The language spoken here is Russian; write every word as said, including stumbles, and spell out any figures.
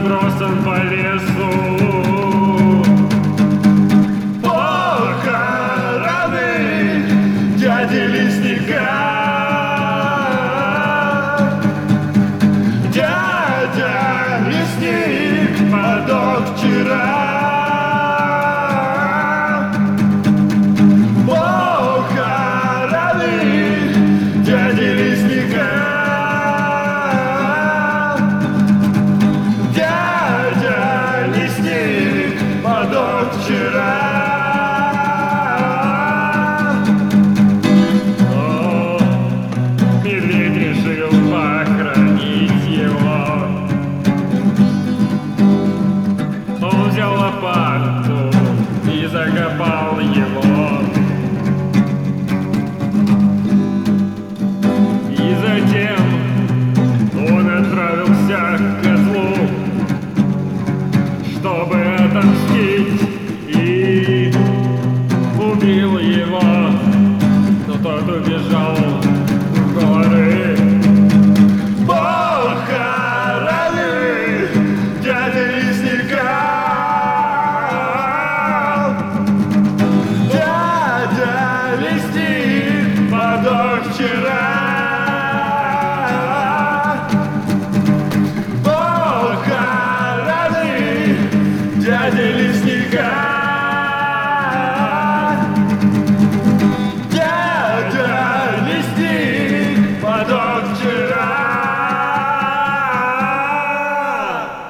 разбросан по лесу. Похороны дяди лесника. Дядя лесник подох вчера. Похороны дяди лесника. Вчера. Но медведь решил похоронить его. Он взял лопату и закопал его. И затем он отправился к козлу, чтобы отомстить. Убил его, но тот убежал в горы. Похороны дяди лесника. Дядя лесник подох вчера. Похороны дяди лесника.